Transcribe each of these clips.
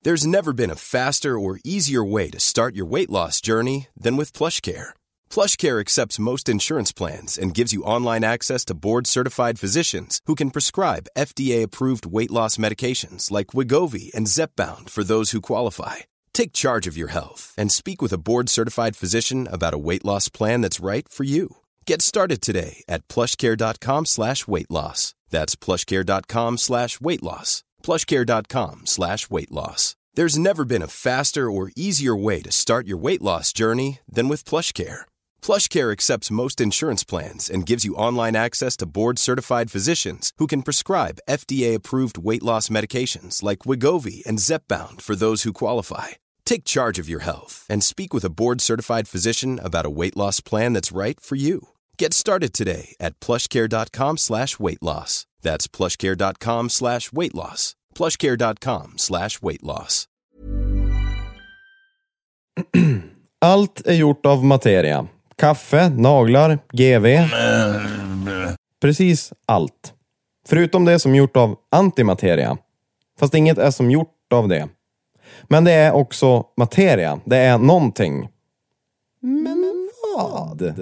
There's never been a faster or easier way to start your weight loss journey than with PlushCare. PlushCare accepts most insurance plans and gives you online access to board-certified physicians who can prescribe FDA-approved weight loss medications like Wegovy and Zepbound for those who qualify. Take charge of your health and speak with a board-certified physician about a weight loss plan that's right for you. Get started today at plushcare.com/weightloss. That's plushcare.com/weightloss. plushcare.com/weightloss. There's never been a faster or easier way to start your weight loss journey than with PlushCare. PlushCare accepts most insurance plans and gives you online access to board-certified physicians who can prescribe FDA-approved weight loss medications like Wegovy and Zepbound for those who qualify. Take charge of your health and speak with a board-certified physician about a weight loss plan that's right for you. Get started today at plushcare.com/weightloss. That's plushcare.com/weightloss. plushcare.com/weightloss. Allt är gjort av materia. Kaffe, naglar, GV. Precis allt. Förutom det som är gjort av antimateria. Fast inget är som gjort av det. Men det är också materia. Det är någonting. Men vad?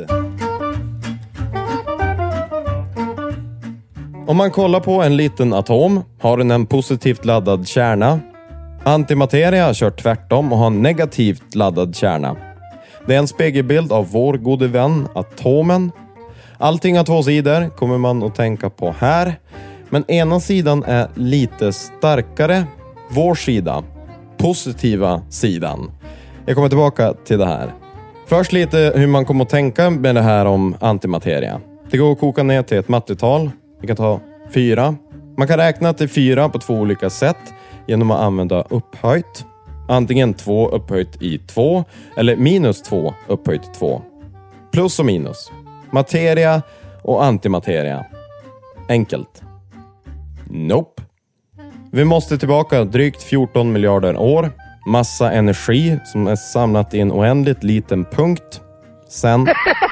Om man kollar på en liten atom har den en positivt laddad kärna. Antimateria kör tvärtom och har en negativt laddad kärna. Det är en spegelbild av vår gode vän, atomen. Allting har två sidor, kommer man att tänka på här. Men ena sidan är lite starkare. Vår sida. Positiva sidan. Jag kommer tillbaka till det här. Först lite hur man kommer att tänka med det här om antimateria. Det går att koka ner till ett mattetal. Vi kan ta 4. Man kan räkna till 4 på 2 olika sätt genom att använda upphöjt. Antingen 2 upphöjt i 2 eller minus 2 upphöjt 2. Plus och minus. Materia och antimateria. Enkelt. Nope. Vi måste tillbaka drygt 14 miljarder år. Massa energi som är samlat i en oändligt liten punkt. Sen...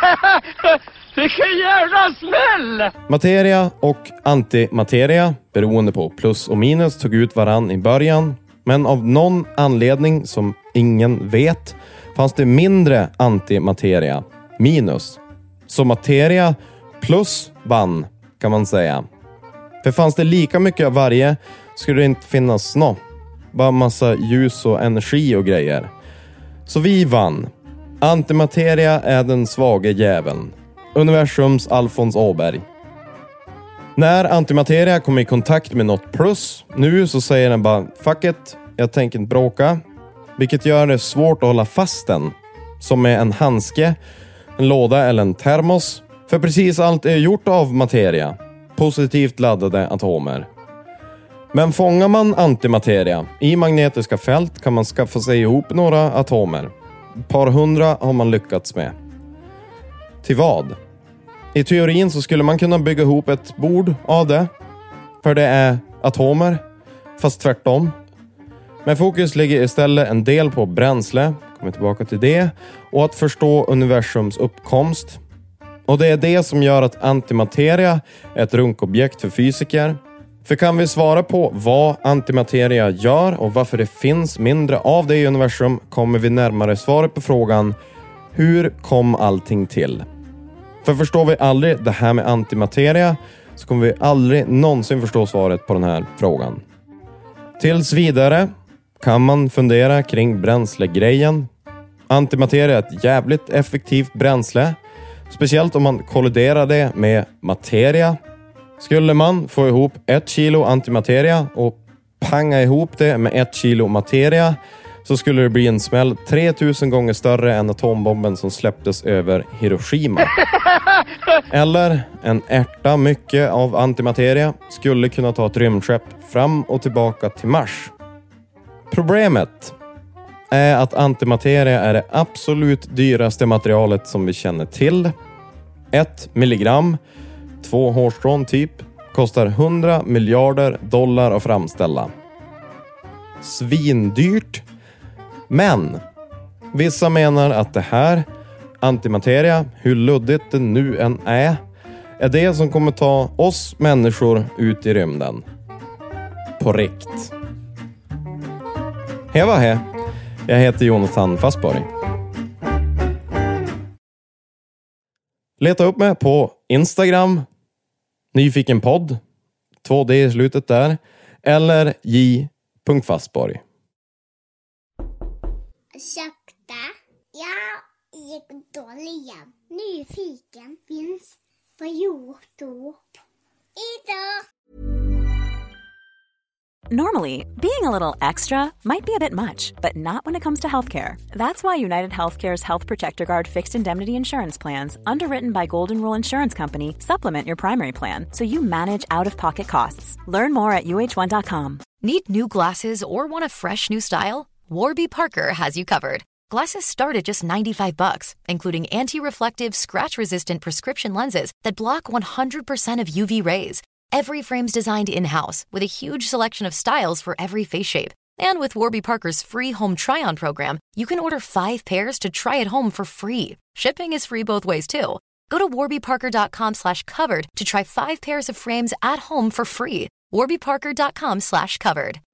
Vilken jävla smäll! Materia och antimateria, beroende på plus och minus, tog ut varann i början. Men av någon anledning som ingen vet fanns det mindre antimateria, minus. Så materia plus vann, kan man säga. För fanns det lika mycket av varje skulle det inte finnas något. Bara massa ljus och energi och grejer. Så vi vann. Antimateria är den svaga jäveln. Universums Alfons Åberg. När antimateria kommer i kontakt med något plus, nu så säger den bara fuck it, jag tänker inte bråka. Vilket gör det svårt att hålla fast den. Som med en handske, en låda eller en termos. För precis allt är gjort av materia. Positivt laddade atomer. Men fångar man antimateria i magnetiska fält kan man skaffa sig ihop några atomer. Ett par hundra har man lyckats med. Till vad? I teorin så skulle man kunna bygga ihop ett bord av det. För det är atomer, fast tvärtom. Men fokus ligger istället en del på bränsle, kommer tillbaka till det, och att förstå universums uppkomst. Och det är det som gör att antimateria är ett runkobjekt för fysiker. För kan vi svara på vad antimateria gör och varför det finns mindre av det i universum kommer vi närmare svaret på frågan hur kom allting till? För förstår vi aldrig det här med antimateria så kommer vi aldrig någonsin förstå svaret på den här frågan. Tills vidare kan man fundera kring bränslegrejen. Antimateria är ett jävligt effektivt bränsle. Speciellt om man kolliderar det med materia. Skulle man få ihop 1 kilo antimateria och panga ihop det med 1 kilo materia så skulle det bli en smäll 3000 gånger större än atombomben som släpptes över Hiroshima. Eller en ärta mycket av antimateria skulle kunna ta ett rymdskepp fram och tillbaka till Mars. Problemet är att antimateria är det absolut dyraste materialet som vi känner till. 1 milligram, 2 hårstrån typ, kostar $100 miljarder att framställa. Svindyrt. Men vissa menar att det här, antimateria, hur luddigt det nu än är det som kommer ta oss människor ut i rymden. På rikt. Hej vad hej. Jag heter Jonathan Fastborg. Leta upp mig på Instagram, nyfikenpodd, 2D i slutet där, eller j.fastborg. Ursäkta, jag är dålig. Nyfiken finns på YouTube. Idag. Normally, being a little extra might be a bit much, but not when it comes to healthcare. That's why United Healthcare's Health Protector Guard fixed indemnity insurance plans, underwritten by Golden Rule Insurance Company, supplement your primary plan so you manage out-of-pocket costs. Learn more at uh1.com. Need new glasses or want a fresh new style? Warby Parker has you covered. Glasses start at just $95, including anti-reflective, scratch-resistant prescription lenses that block 100% of UV rays. Every frame's designed in-house with a huge selection of styles for every face shape. And with Warby Parker's free home try-on program, you can order 5 pairs to try at home for free. Shipping is free both ways too. Go to warbyparker.com/covered to try 5 pairs of frames at home for free. warbyparker.com/covered.